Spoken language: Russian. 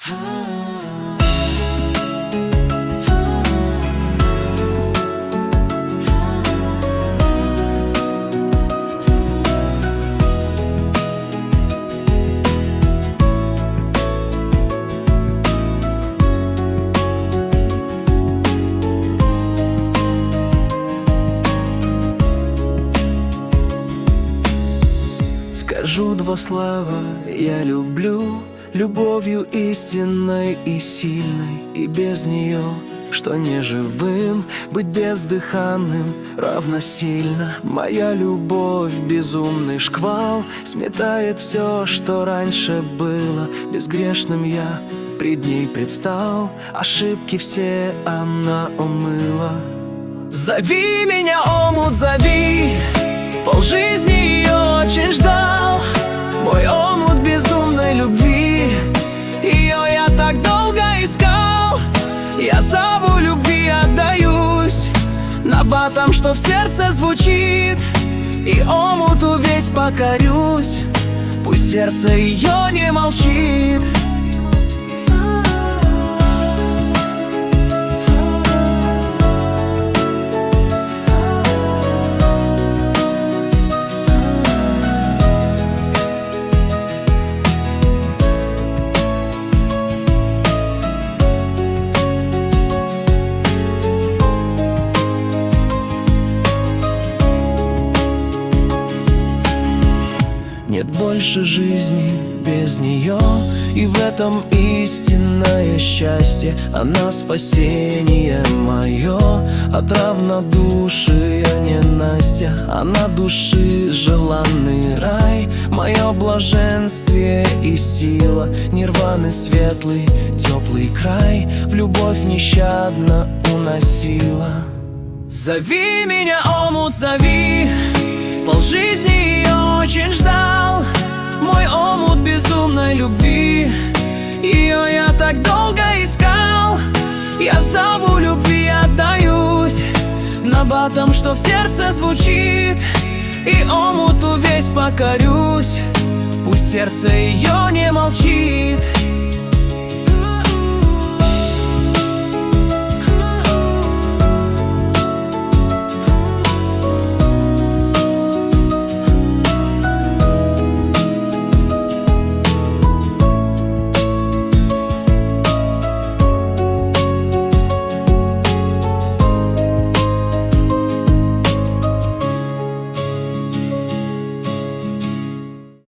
Скажу два слова: я люблю любовью истинной и сильной, и без нее, что не живым, быть бездыханным равносильно. Моя любовь — безумный шквал, сметает все, что раньше было. Безгрешным я пред ней предстал, ошибки все она умыла. Зови меня, омут, зови, полжизни ее очень ждал. Мой омут безумной любви, ее я так долго искал. Я зову любви, отдаюсь набатом, что в сердце звучит, и омуту весь покорюсь, пусть сердце ее не молчит. Нет больше жизни без нее, и в этом истинное счастье. Она спасение мое от равнодушия ненастья. Она души желанный рай, мое блаженствие и сила. Нирваны светлый, теплый край в любовь нещадно уносила. Зови меня, омут, зови, полжизни ее очень ждал. Мой омут безумной любви, ее я так долго искал. Я зову любви, отдаюсь набатом, что в сердце звучит, и омуту весь покорюсь, пусть сердце ее не молчит.